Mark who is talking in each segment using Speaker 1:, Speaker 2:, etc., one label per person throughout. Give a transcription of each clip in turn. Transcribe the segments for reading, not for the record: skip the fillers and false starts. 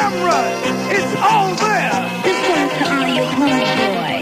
Speaker 1: cameras, it's all there.
Speaker 2: This one's to all you homeboys.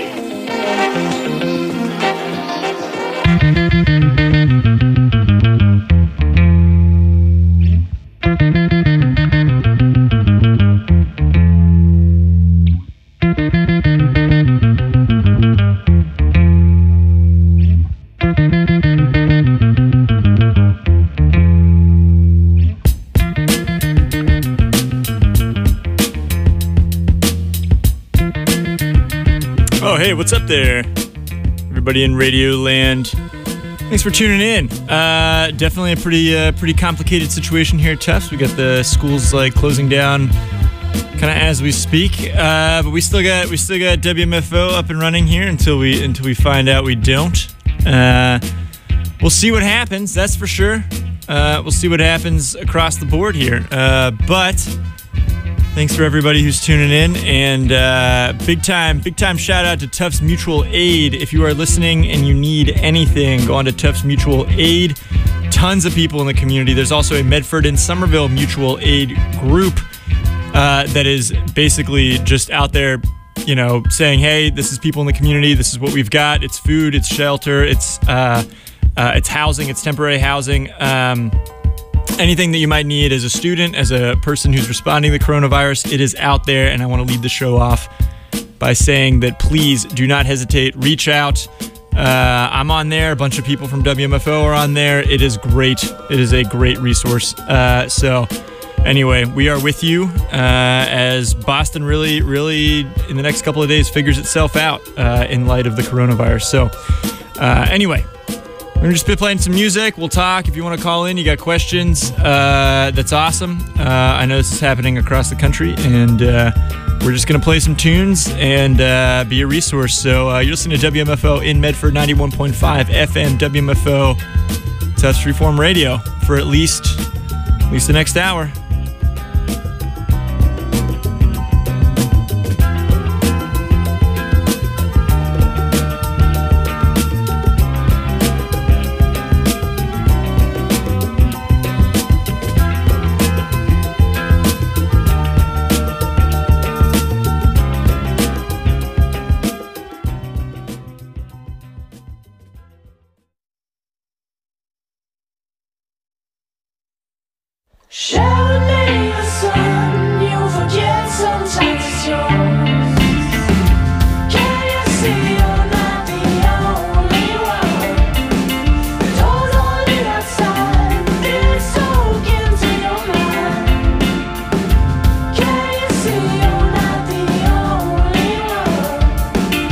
Speaker 3: Oh, hey, what's up there? Everybody in Radio Land. Thanks for tuning in. Definitely a pretty complicated situation here at Tufts. We got the schools closing down kind of as we speak. But we still got WMFO up and running here until we find out we don't. We'll see what happens, that's for sure. We'll see what happens across the board here. But thanks for everybody who's tuning in, and big time shout out to Tufts Mutual Aid. If you are listening and you need anything, go on to Tufts Mutual Aid. Tons of people in the community. There's also a Medford and Somerville Mutual Aid group that is basically just out there, saying, hey, this is people in the community. This is what we've got. It's food, it's shelter, it's housing, it's temporary housing. Anything that you might need as a student, as a person who's responding to the coronavirus, it is out there, and I want to lead the show off by saying that please do not hesitate. Reach out. I'm on there. A bunch of people from WMFO are on there. It is great. It is a great resource. So anyway, we are with you as Boston really in the next couple of days figures itself out in light of the coronavirus. So anyway, we're just be playing some music. We'll talk. If you want to call in, you got questions, that's awesome. I know this is happening across the country, and we're just going to play some tunes and be a resource. So you're listening to WMFO in Medford, 91.5 FM, WMFO, Tufts Freeform Radio for at least the next hour.
Speaker 4: Share with me the sun, you forget sometimes it's yours. Can you see you're not the only one? The door's only outside, it's soaked into your mind. Can you see you're not the only one?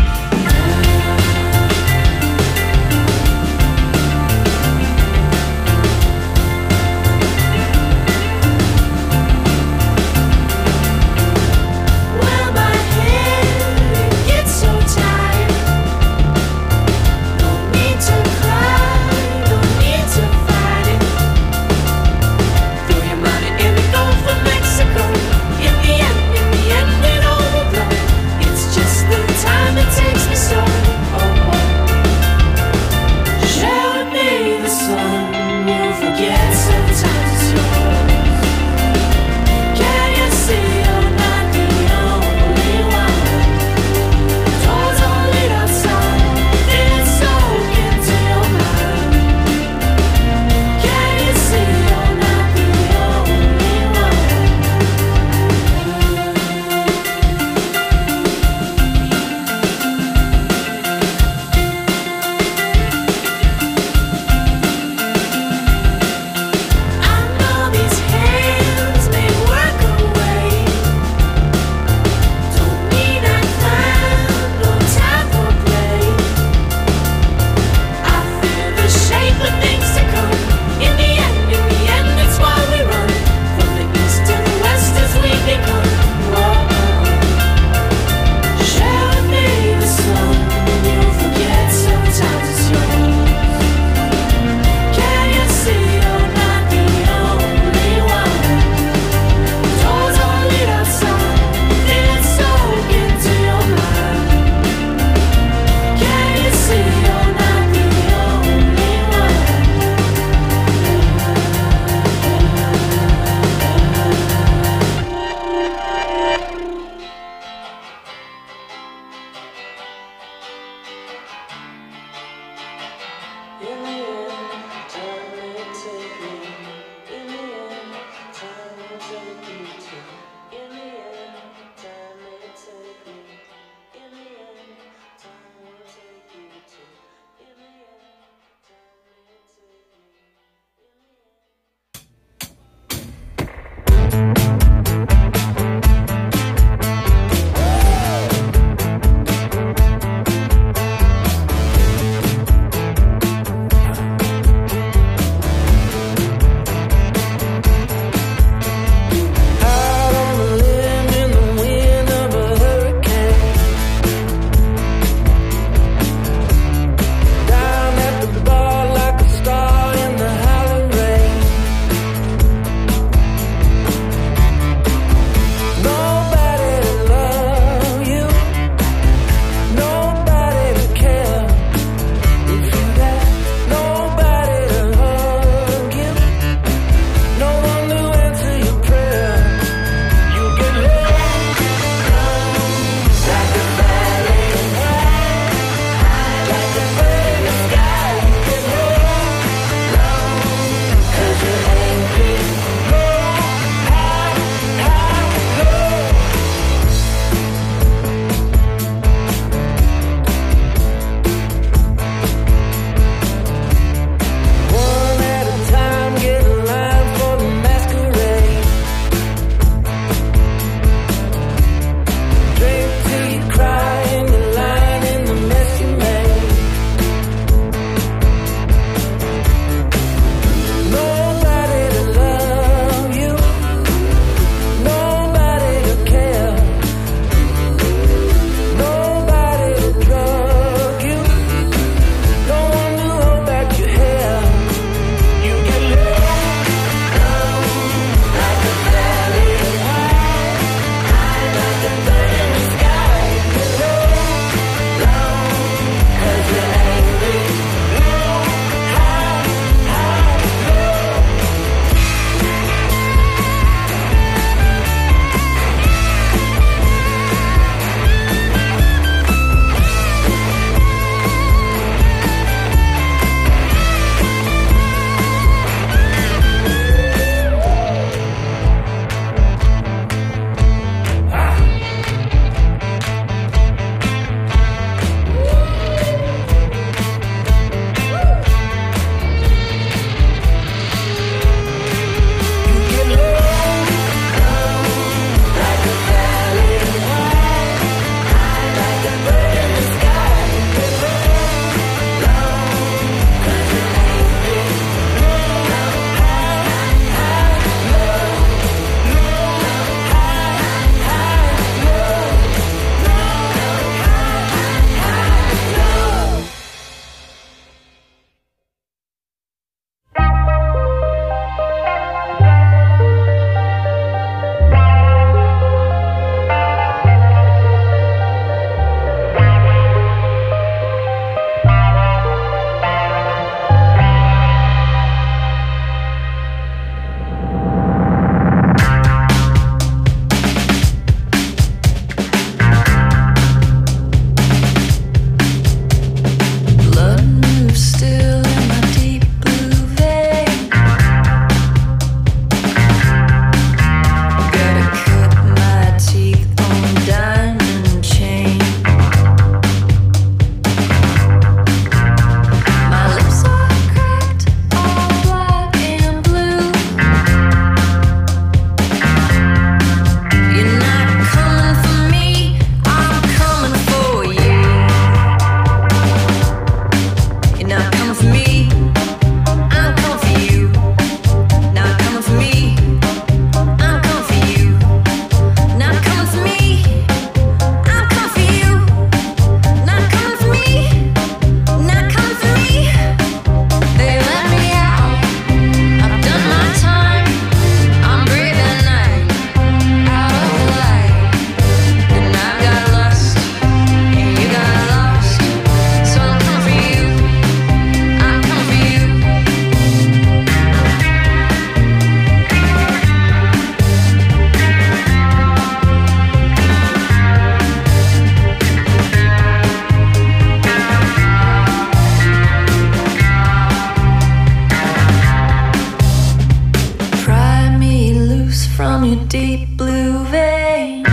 Speaker 4: from your deep blue vein.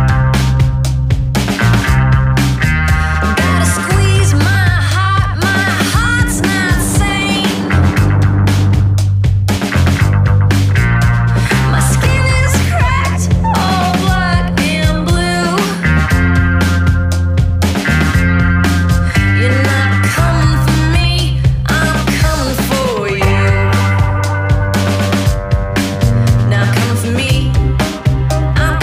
Speaker 4: Gotta squeeze my heart's not sane. My skin is cracked, all black and blue. You're not coming for me, I'm coming for you. Now come for me, I'm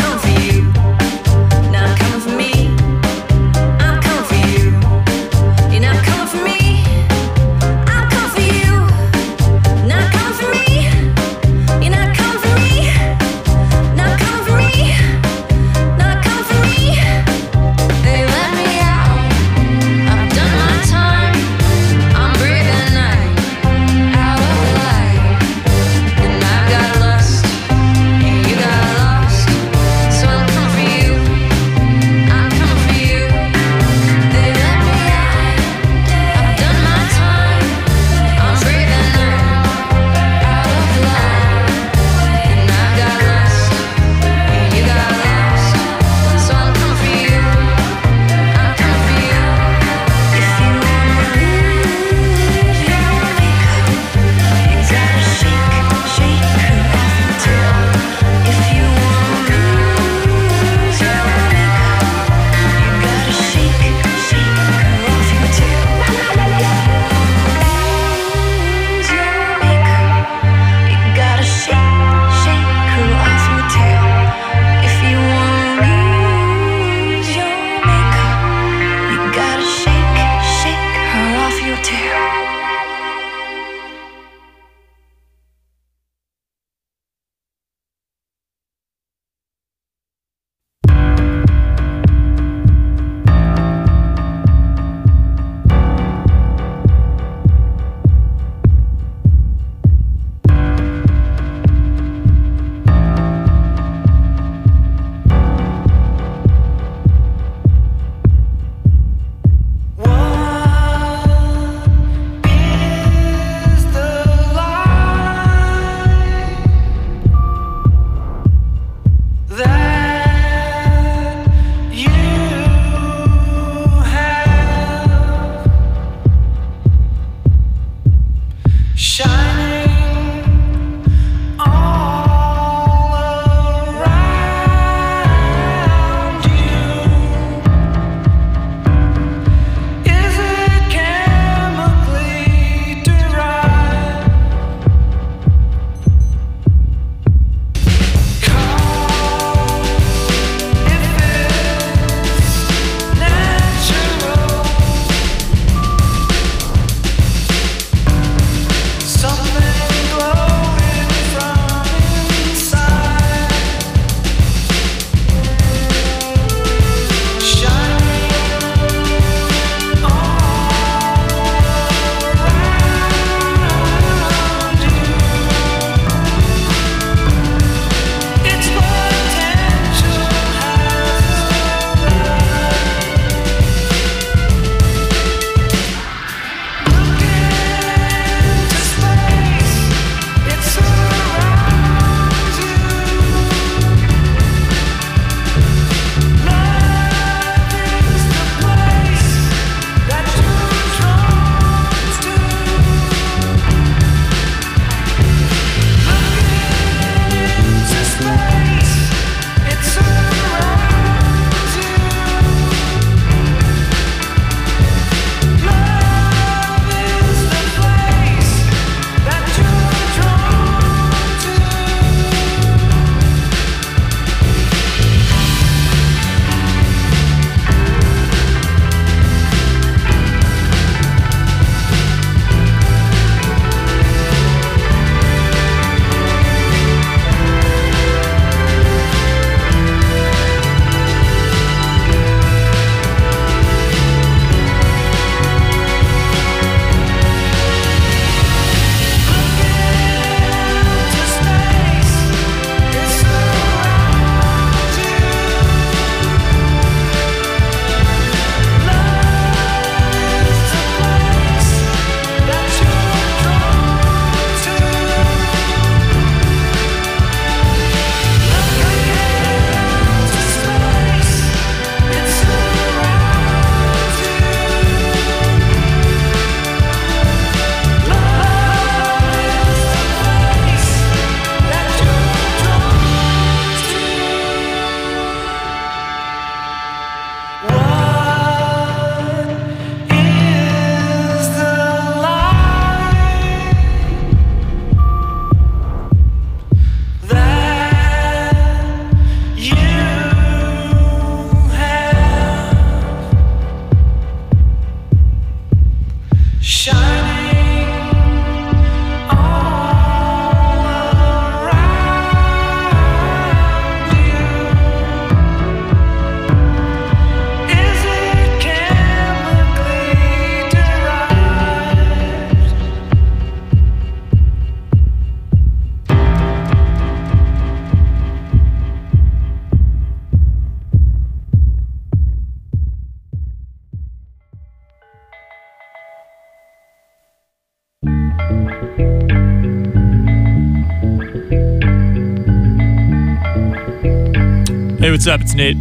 Speaker 3: Hey, what's up? It's Nate.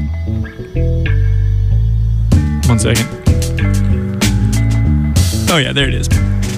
Speaker 3: 1 second. Oh yeah, there it is.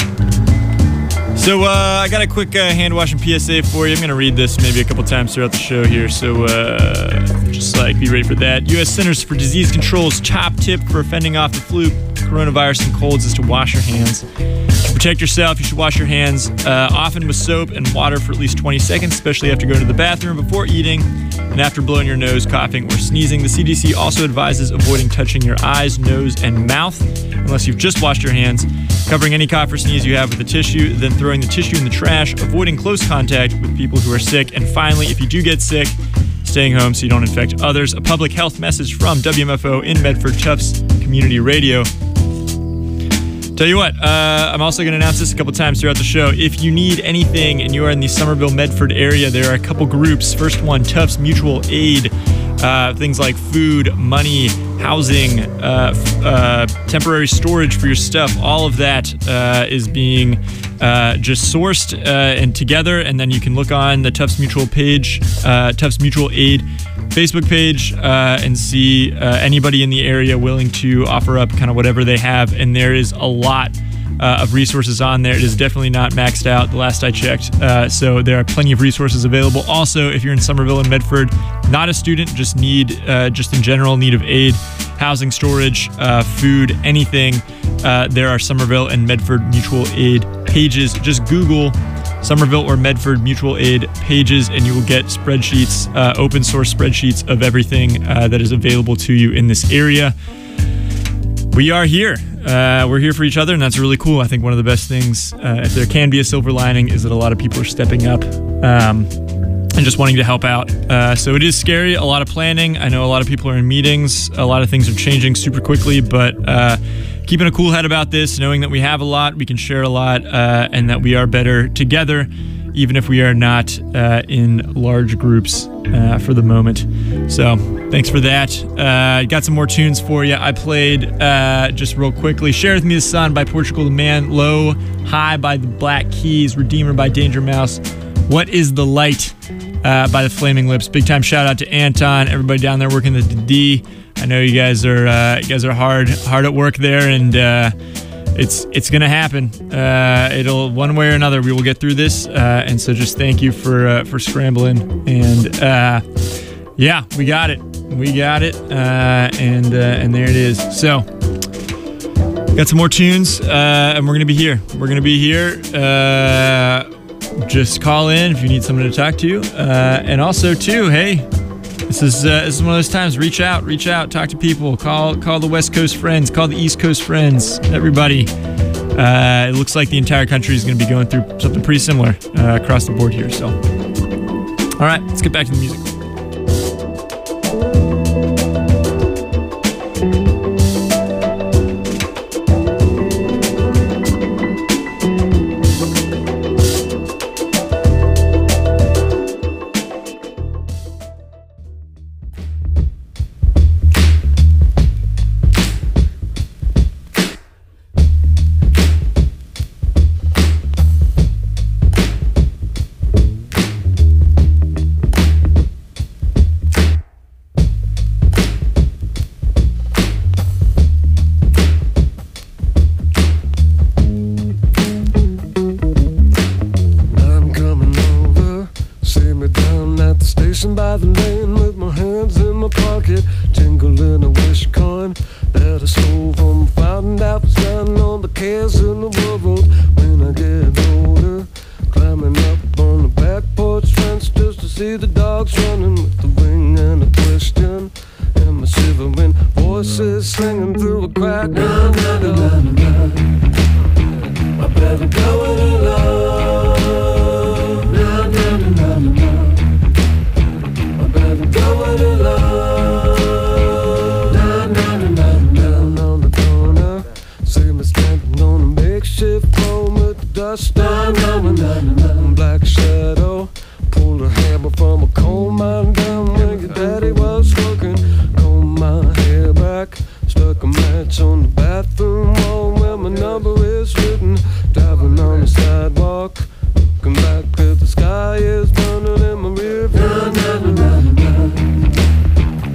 Speaker 3: So I got a quick hand washing PSA for you. I'm going to read this maybe a couple times throughout the show here. So just be ready for that. U.S. Centers for Disease Control's top tip for fending off the flu, coronavirus, and colds is to wash your hands. To protect yourself, you should wash your hands often with soap and water for at least 20 seconds, especially after going to the bathroom, before eating, and after blowing your nose, coughing, or sneezing. The CDC also advises avoiding touching your eyes, nose, and mouth unless you've just washed your hands, covering any cough or sneeze you have with a tissue, then throwing the tissue in the trash, avoiding close contact with people who are sick, and finally, if you do get sick, staying home so you don't infect others. A public health message from WMFO in Medford, Tufts Community Radio. Tell you what, I'm also going to announce this a couple times throughout the show. If you need anything and you are in the Somerville, Medford area, there are a couple groups. First one, Tufts Mutual Aid. Things like food, money, housing, temporary storage for your stuff. All of that is being just sourced and together. And then you can look on the Tufts Mutual page, Tufts Mutual Aid Facebook page, and see anybody in the area willing to offer up kind of whatever they have. And there is a lot of resources on there. It is definitely not maxed out the last I checked. So there are plenty of resources available. Also, if you're in Somerville and Medford, not a student, just in general need of aid, housing, storage, food, anything, there are Somerville and Medford Mutual Aid pages. Just Google Somerville or Medford Mutual Aid pages and you will get spreadsheets, open source spreadsheets of everything that is available to you in this area. We are here. We're here for each other, and that's really cool. I think one of the best things, if there can be a silver lining, is that a lot of people are stepping up and just wanting to help out. So it is scary, a lot of planning. I know a lot of people are in meetings. A lot of things are changing super quickly, but keeping a cool head about this, knowing that we have a lot, we can share a lot, and that we are better together, even if we are not in large groups for the moment. So thanks for that. Got some more tunes for you. I played, just real quickly, Share With Me the Sun by Portugal the Man, Low High by the Black Keys, Redeemer by Danger Mouse, What Is the Light by the Flaming Lips. Big time shout out to Anton, everybody down there working at the D. I know you guys are hard at work there, and it's gonna happen. It'll, one way or another, we will get through this, and so just thank you for scrambling. And yeah, we got it, and there it is. So got some more tunes, and we're gonna be here. Just call in if you need someone to talk to, and also too, hey, this is one of those times. Reach out, talk to people, call the West Coast friends, call the East Coast friends, everybody. It looks like the entire country is going to be going through something pretty similar across the board here. So, all right, let's get back to the music.
Speaker 5: By the lane with my hands in my pocket, jingling a wish coin that I stole from a fountain that was down on the cares in the world. When I get older, climbing up on the back porch fence just to see the dogs running with the ring and a question, and my shivering voices singing through a crack. Na, na, na, na, na, na. I better go it alone. Na, na, na, na, na, na. Going alone, na na na na down on the corner. See me standing on a makeshift phone with the dust down on my black shadow. Pulled a hammer from a coal mine down where your daddy was working. Combed my hair back, stuck a match on the bathroom wall where my number is written. Driving on the sidewalk, looking back at the sky is burning in my rear view. Na na na na na.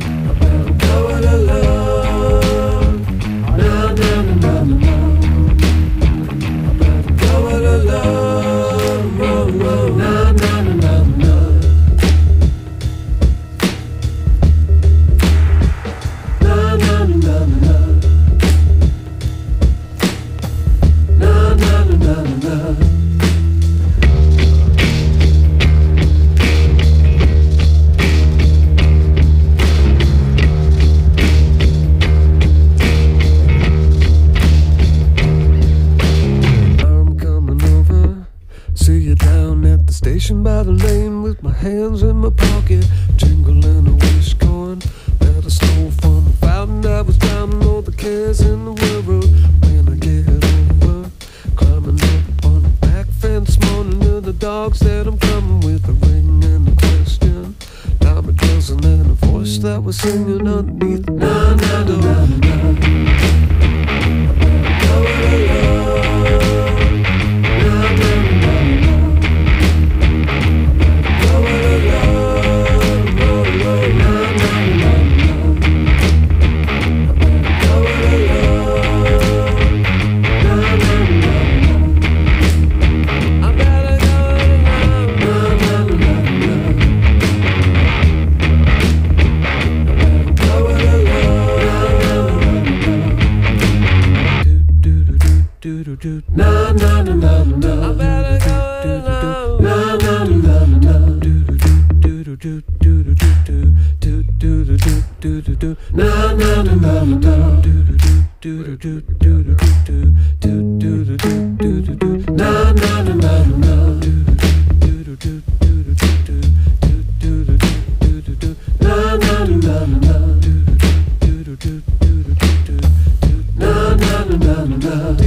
Speaker 5: hands in my pocket, jingling a wish coin that I stole from a fountain that was drowning all the cares in the world. When I get over, climbing up on the back fence, moaning to the dogs that I'm coming with a ring and a question. Dime a dozen and a voice that was singing underneath. Na na na na na. Na na na na na. I better go now. Na na na na na. Do do do do do do do do do do do do. Na na na na na. Do do do do do do do do do do do do do. Na na na na na. Do do do do do do do do do do do. Na na na na na. Do do do do do do do. Na na na na na.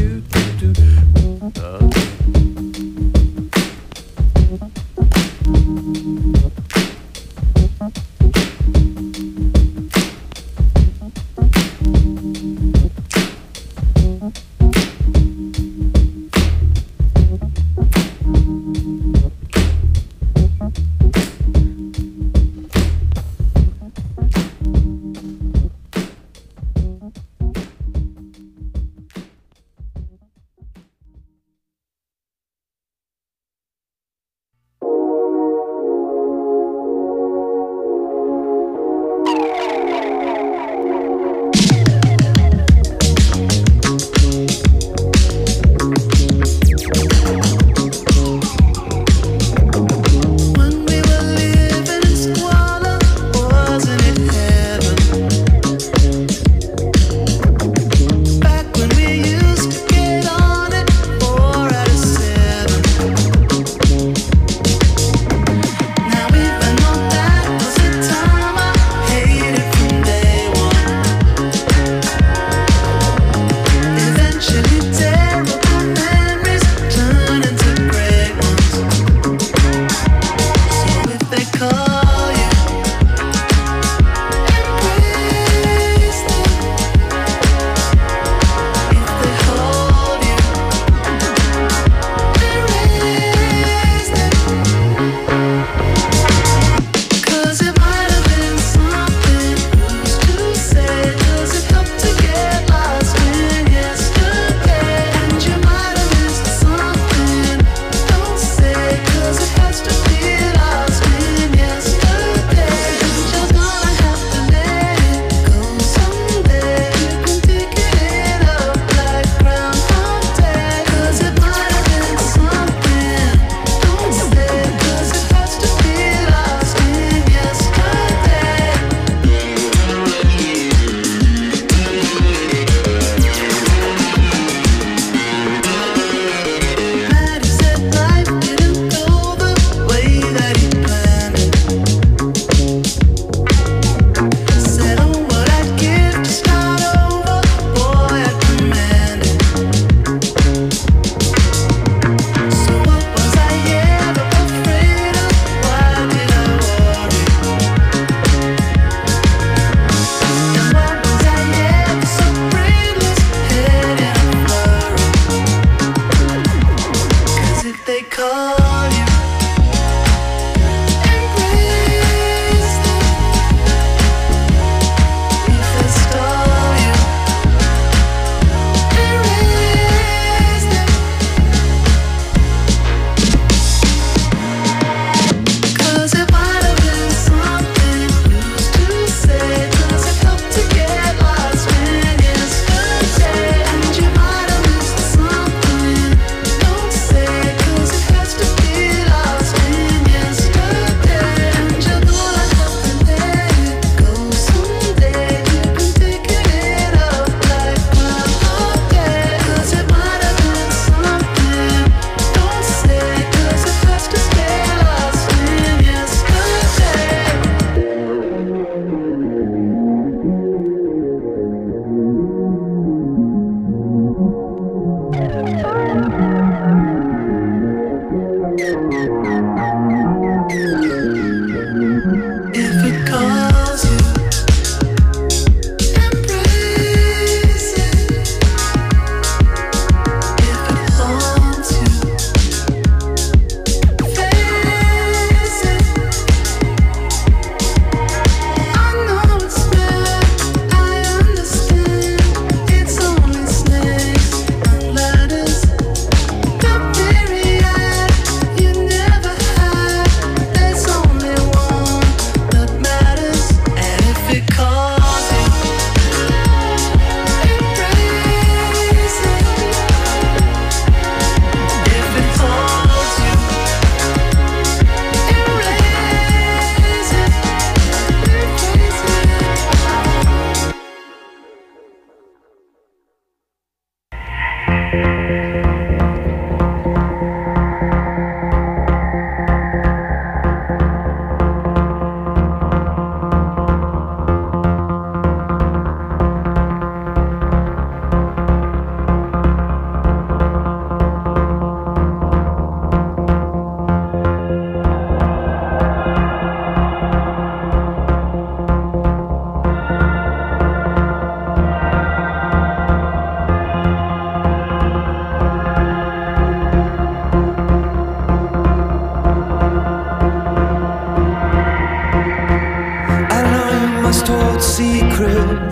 Speaker 6: must hold secrets.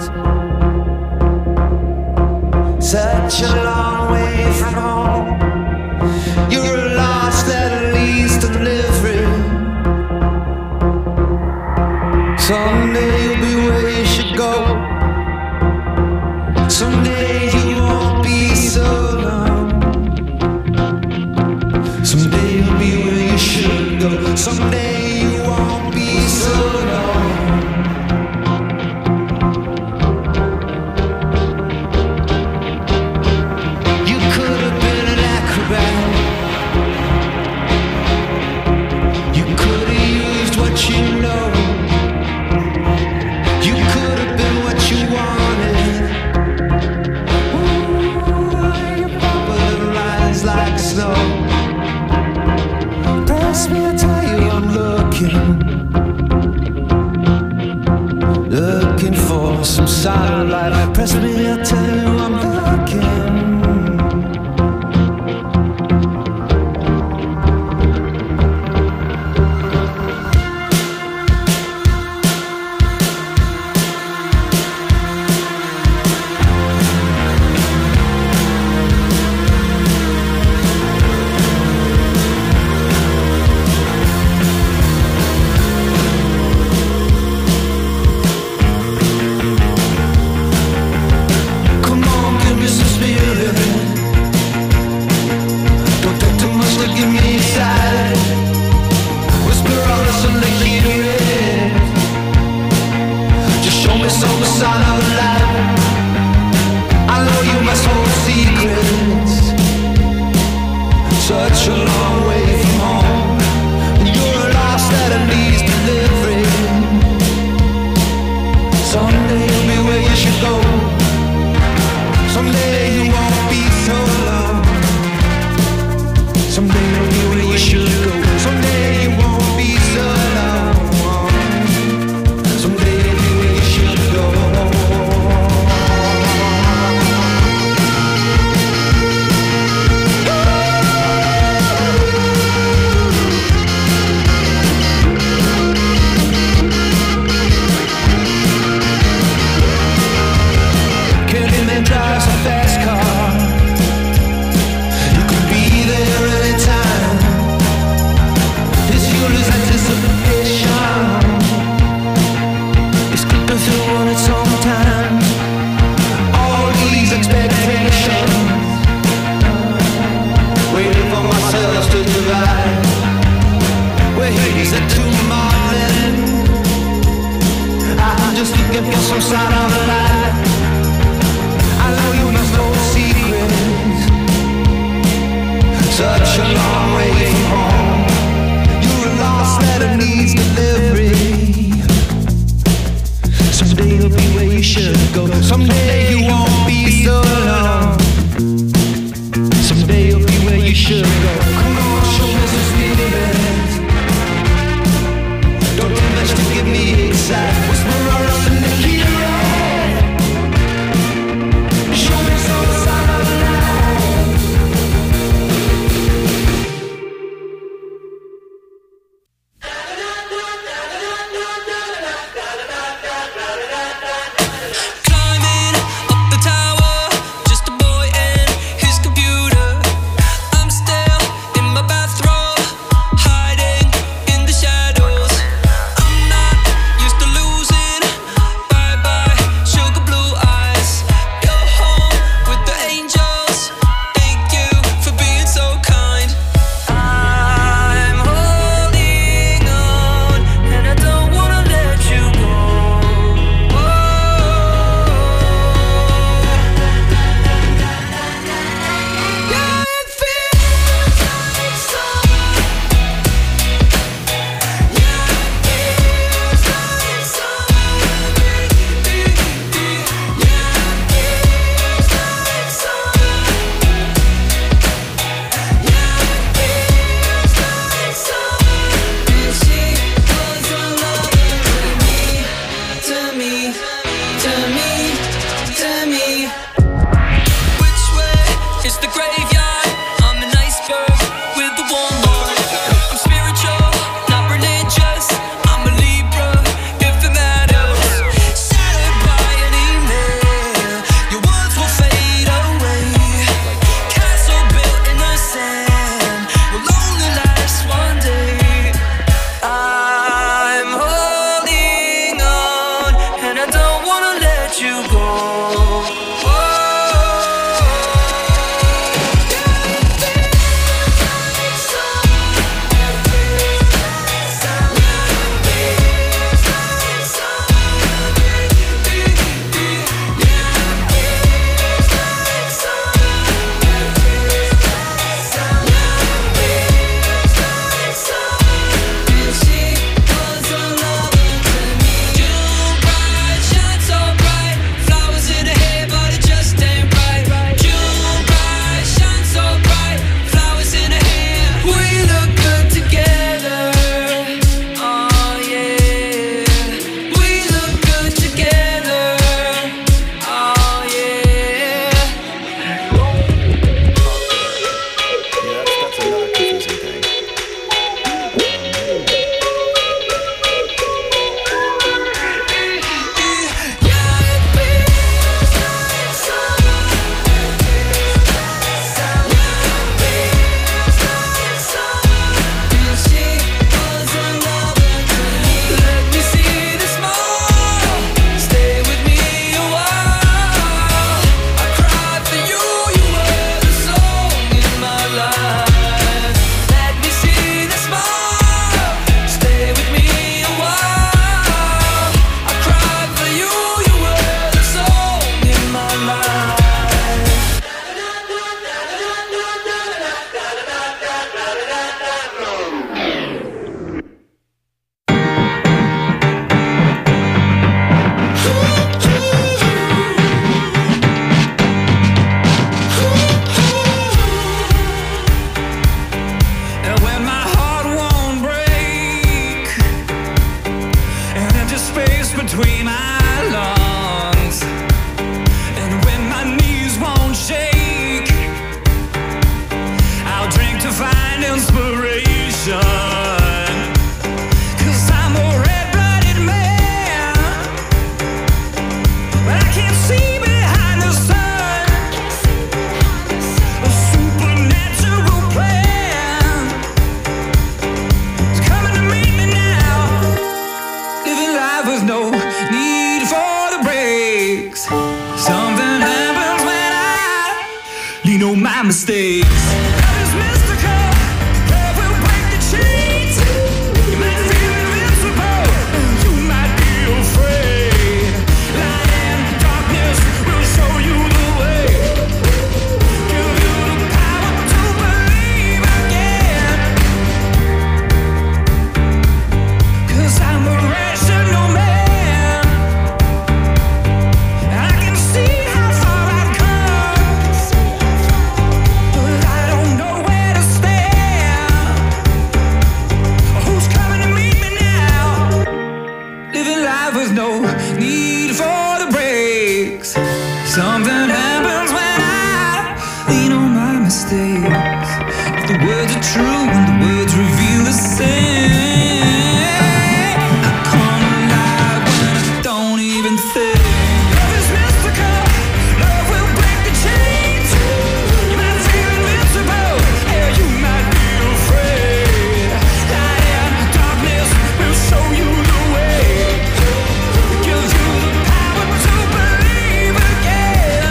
Speaker 6: Such a long way from home. You're a lost letter leads to delivery. Someday you'll be where you should go. Someday you won't be so alone. Someday you'll be where you should go. Someday you won't be so alone. You could have been an acrobat. You could have used what you know. You could have been what you wanted. Ooh, your bubble rise like snow. Pass me, I tell you I'm looking for some satellite. Press me, I tell you I'm looking. Such a long way from home. You're a lost letter needs delivery. Someday you'll be where you should go. Someday you won't be so alone. Someday you'll be where you should go. Someday you won't be so alone. Someday you'll be where you should go. Drives a fast car. You could be there anytime. His fuel is anticipation. It's creeping through on its own time. All these expectations, waiting for myself to divide. Where he's a tomorrow. I'm just looking for some sign of life. I know you must know secrets. Such a long way from home. You're a lost letter needs delivery. Someday you'll be where you should go. Someday you won't be so alone. Someday you'll be where you should go. Come on, show me some spirit. Don't do much to get me excited. Whisper around in the key. between my lungs. And when my knees won't shake, I'll drink to find inspiration. 'Cause I'm a red-blooded man, but I can't see behind the sun. A supernatural plan is coming to meet me now. Living life with no need for the brakes. Something happens when I lean on my mistakes. Love is mystical, love will break the chains. You might feel invincible, you might be afraid. Light and darkness will show you the way. Give you the power to believe again. 'Cause I'm a rational man. I can see how far I've come, but I don't know where to stand. Who's coming to meet me now? Living life with no need for the brakes. Something happens when I lean on my mistakes. If the words are true and the words reveal the same, I come alive when I don't even think. Love is mystical, love will break the chains. You might feel invincible, yeah, you might be afraid. Light and darkness will show you the way. Give you the power to believe again.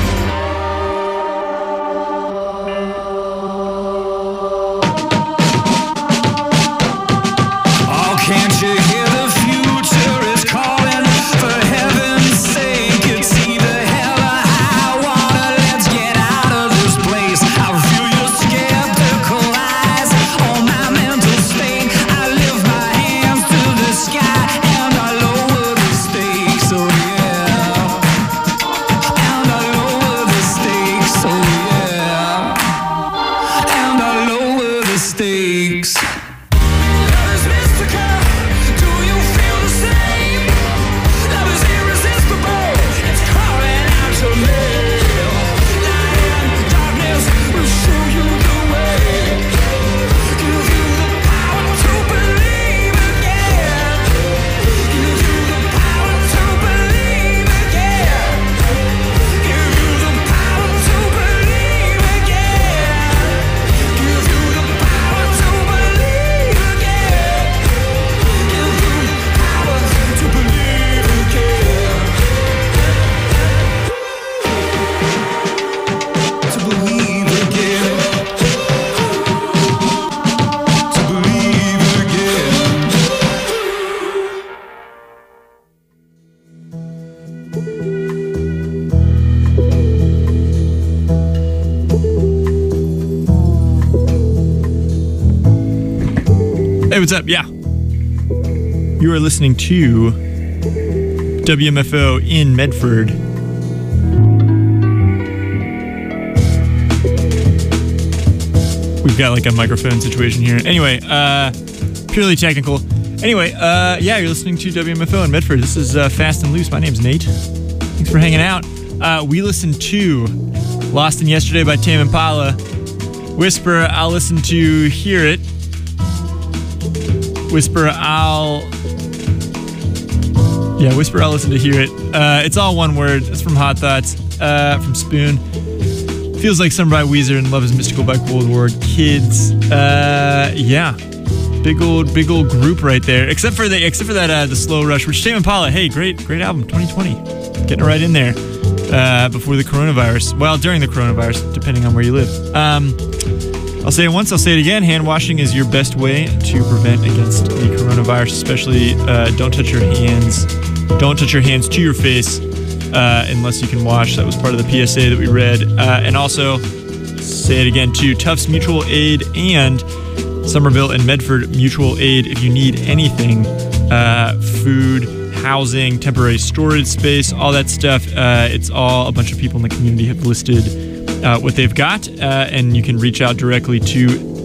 Speaker 6: Oh, can't you hear the future is calling? For heaven's sake, it's either hell or high water. Let's get out of this place. I feel your skeptical eyes on my mental state. I lift my hands to the sky and I lower the stakes. Oh yeah, and I lower the stakes. Oh yeah, and I lower the stakes. Love is mystical, do you feel the same? Love is irresistible, it's calling out to me. Light and darkness will show you the way. Give you the power to believe again. Give you the power to believe again. Give you the power to believe again. Give you the power to believe again. Give you the power to believe again. To believe again. To believe again.
Speaker 3: Hey, what's up? Yeah. You are listening to WMFO in Medford. We've got like a microphone situation here. Anyway, purely technical. Anyway, yeah, you're listening to WMFO in Medford. This is Fast and Loose. My name's Nate. Thanks for hanging out. We listened to Lost in Yesterday by Tame Impala. Whisper, I'll listen to Hear It. Whisper, I'll listen to Hear It. It's all one word. It's from Hot Thoughts, from Spoon. Feels Like Summer by Weezer and Love is Mystical by Cold War Kids. Yeah. Big old group right there. Except for that the Slow Rush, which Tame Impala, hey, great album, 2020. Getting it right in there. Before the coronavirus. Well, during the coronavirus, depending on where you live. I'll say it once, I'll say it again. Hand washing is your best way to prevent against the coronavirus, especially don't touch your hands. Don't touch your hands to your face unless you can wash. That was part of the PSA that we read. And also, say it again too, Tufts Mutual Aid and Somerville and Medford Mutual Aid if you need anything, food, housing, temporary storage space, all that stuff. It's all a bunch of people in the community have listed what they've got, and you can reach out directly to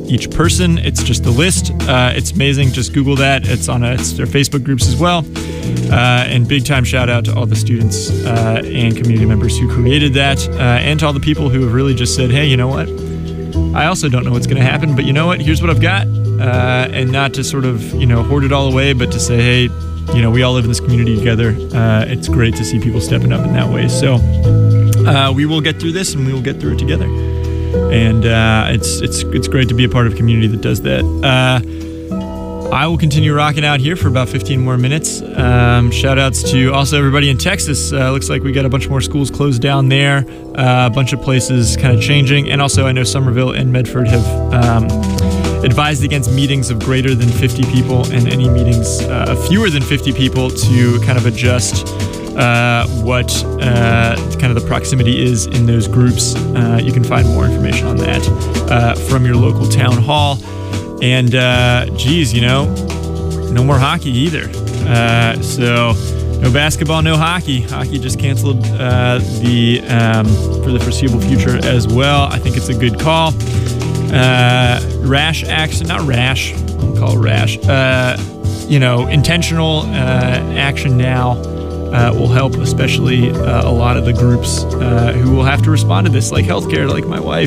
Speaker 3: each person. It's just a list. It's amazing. Just Google that. It's on their Facebook groups as well. And big time shout out to all the students and community members who created that, and to all the people who have really just said, hey, you know what? I also don't know what's going to happen, but you know what? Here's what I've got. And not to sort of, hoard it all away, but to say, hey, we all live in this community together. It's great to see people stepping up in that way. So we will get through this, and we will get through it together. And it's great to be a part of a community that does that. I will continue rocking out here for about 15 more minutes. Shout outs to also everybody in Texas. Looks like we got a bunch more schools closed down there. A bunch of places kind of changing. And also I know Somerville and Medford have advised against meetings of greater than 50 people and any meetings of fewer than 50 people to kind of adjust what kind of the proximity is in those groups. You can find more information on that from your local town hall. And geez, no more hockey either. So no basketball, no hockey. Hockey just canceled for the foreseeable future as well. I think it's a good call. Rash action, not rash. I'll call it rash. Intentional action now will help, especially a lot of the groups who will have to respond to this, like healthcare, like my wife.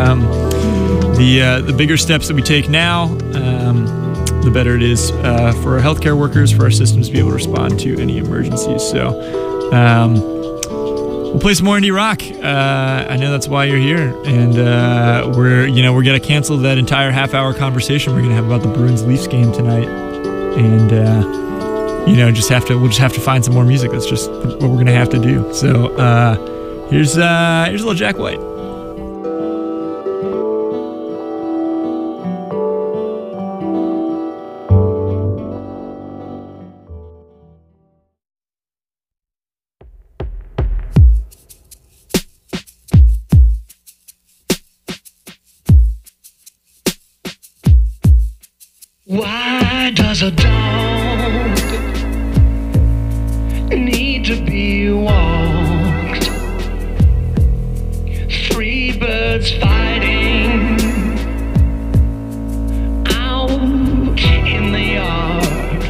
Speaker 3: The bigger steps that we take now, the better it is for our healthcare workers, for our systems to be able to respond to any emergencies. So we'll play some more indie rock. I know that's why you're here, and we're gonna cancel that entire half-hour conversation we're gonna have about the Bruins Leafs game tonight, and we'll just have to find some more music. That's just what we're gonna have to do. So here's a little Jack White.
Speaker 7: Why does a dog need to be walked? Three birds fighting out in the yard,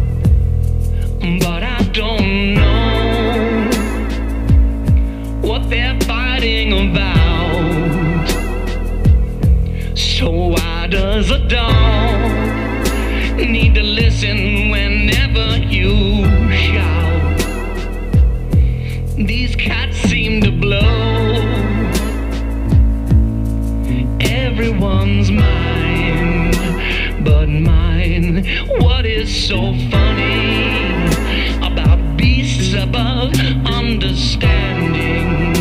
Speaker 7: but I don't know what they're fighting about. So why does a dog need to listen whenever you shout? These cats seem to blow everyone's mind but mine. What is so funny about beasts above understanding?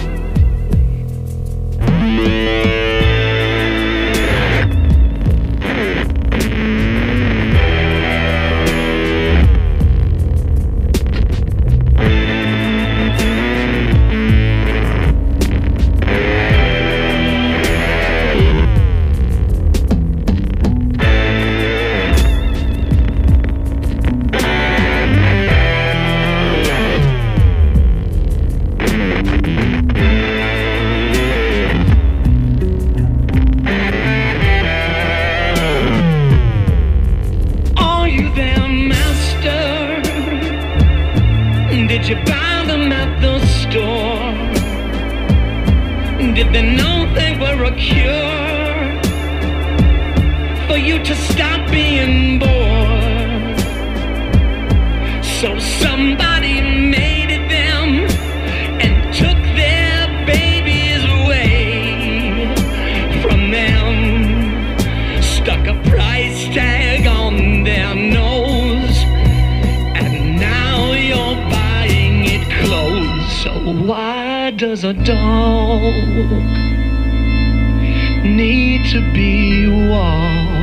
Speaker 7: Did you buy them at the store? Did they know they were a cure for you to stop being bored? So somebody made it them and took their babies away from them, stuck a price tag on their nose, and now you're buying it clothes. So why does a dog need to be walked?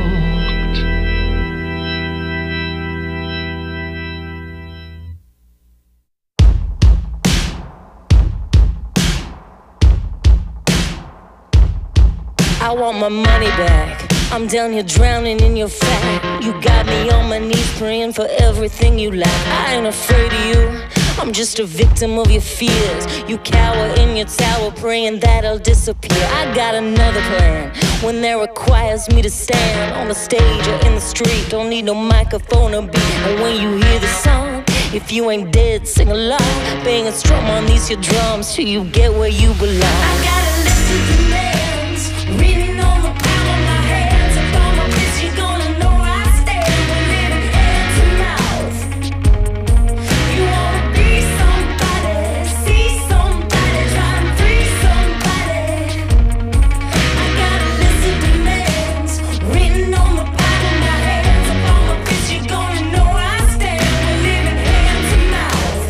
Speaker 8: I want my money back. I'm down here drowning in your fat. You got me on my knees praying for everything you lack. I ain't afraid of you, I'm just a victim of your fears. You cower in your tower praying that I'll disappear. I got another plan. when there requires me to stand on the stage or in the street. Don't need no microphone or beat. And when you hear the song, if you ain't dead, sing along. Bang a strum on these your drums till you get where you belong. I got a list of demands written on the palm of my hands. If I'm a bitch, you gonna know I stand. We're living hand to mouth. You wanna be somebody, see somebody, try and free somebody. I got a list of demands written on the palm of my hands. If I'm a bitch, you gonna know I stand. We're living hand to mouth.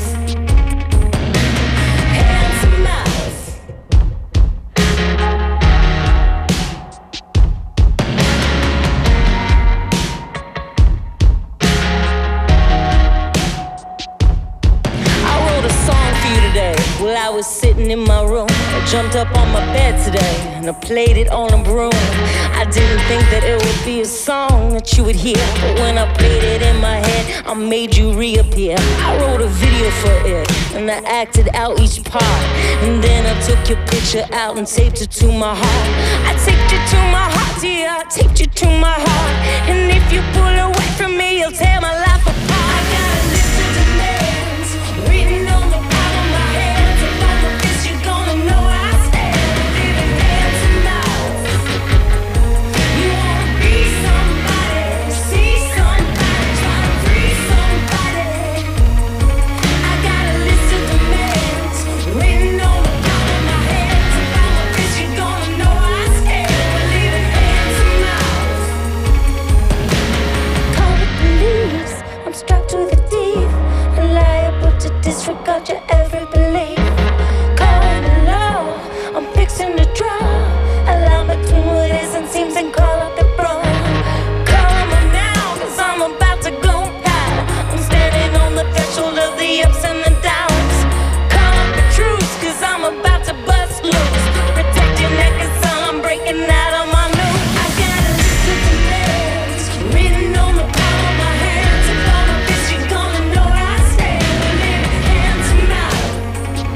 Speaker 8: Hand to mouth. I wrote a song for you today. While I was sitting in my room, I jumped up on my bed today and I played it on a broom. I didn't think that it would be a song that you would hear, but when I played it in my head, I made you reappear. I wrote a video for it and I acted out each part, and then I took your picture out and taped it to my heart. I taped you to my heart, yeah, I taped you to my heart. And if you pull away from me, you'll tear my life apart. I got a list of demands written on the palm of my hands. If I'm a bitch, you gonna know I stand. Living hand to mouth. You wanna be somebody, see somebody, try to free somebody. I got a list of demands written on the palm of my hands. If I'm a bitch, you gonna know I stand. Living hand to mouth. Call the police, I'm strapped to the deep and liable to disregard your every belief. Call the law, I'm fixing to draw a line between what is and seems and call up the bro. Call me now, cause I'm about to go high. I'm standing on the threshold of the ups and the downs. Call up the truth, cause I'm about to bust loose. Protect your neck, cause I'm breaking out of my noose. I got a list of demands written on the palm of my hands. If I'm a bitch, you gonna know I stand. We're living hand to mouth.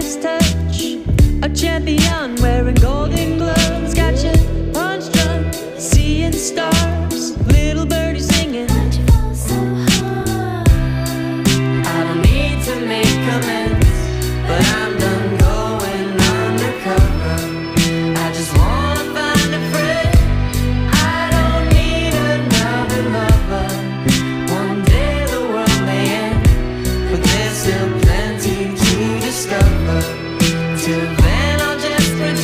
Speaker 9: Midas touch. A champion wearing golden gloves. Got you punch drunk, seeing stars. Little birdie singing. I don't need to make amends, but I'm done going undercover. I just wanna find a friend. I don't need another lover. One day the world may end, but there's still plenty to discover. Till then I'll just pretend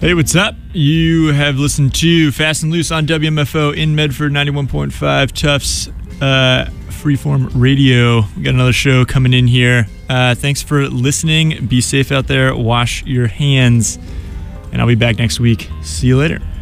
Speaker 3: Hey, what's up? You have listened to Fast and Loose on WMFO in Medford, 91.5 Tufts Freeform Radio. We got another show coming in here. Thanks for listening. Be safe out there. Wash your hands. And I'll be back next week. See you later.